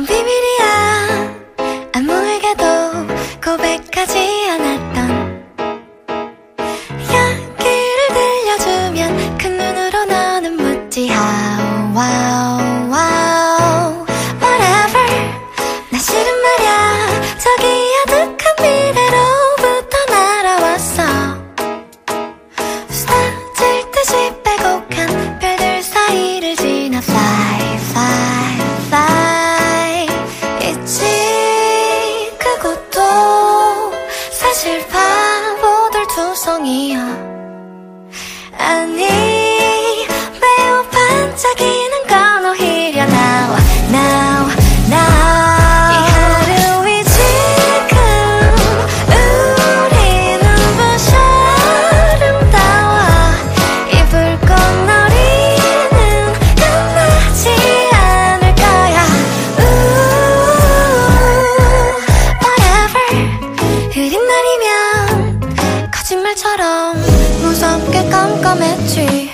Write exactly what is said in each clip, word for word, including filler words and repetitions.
건 비밀이야. 아무에게도 고백하지 않았던 이야기를 들려주면 큰 눈으로 너는 묻지 how wow wow whatever. 나 실은 말야 저기 아득한 미래로부터 날아왔어. 쏟아질 듯이 빼곡한 별들 사이를 지나 fly fly fly. 있지 그곳도 사실 바보들 투성이야. 아니 매우 반짝이는 건 오히려 now now now. 이 하루이 지금 우리 눈부셔 아름다워. 이 불꽃놀이는 끝나지 않을 거야. Ooh, whatever. 흐린 날이면 거짓말처럼 무섭게 깜깜했지.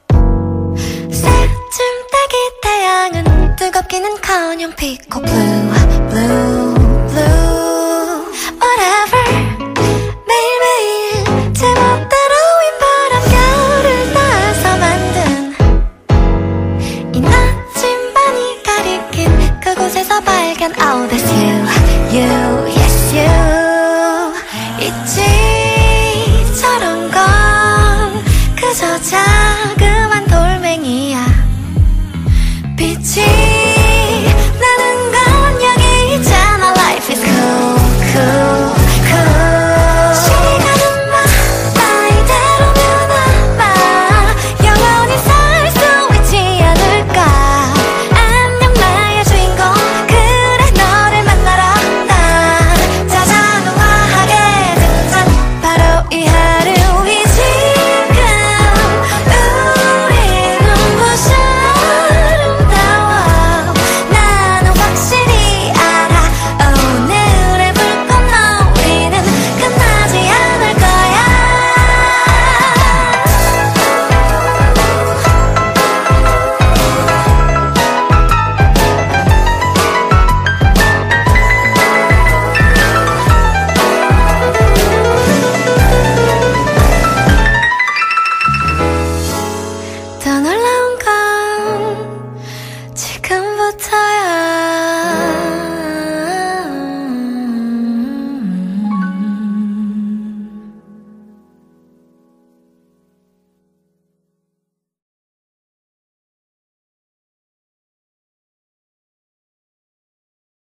새쯤 따기 태양은 뜨겁기는커녕 피코 blue blue blue whatever. 매일매일 제멋대로인 바람결을 따서 만든 이 나침반이 가리킨 그곳에서 발견 oh that's you you yes you. 있지 저런 건 그저 자그만 돌멩이야. 빛이 나는 건 여기 있잖아. Life is cool cool cool. 시간은 막 이대로 변화봐. 영원히 살 수 있지 않을까. 안녕 나의 주인공 그래 너를 만나러 온다. 자자우하게 등장 바로 이 하루이 지금 우리 눈부셔 아름다워. 나는 확실히 알아 오늘의 불꽃놀이는 끝나지 않을 거야. 더 놀라운 건 지금부터야.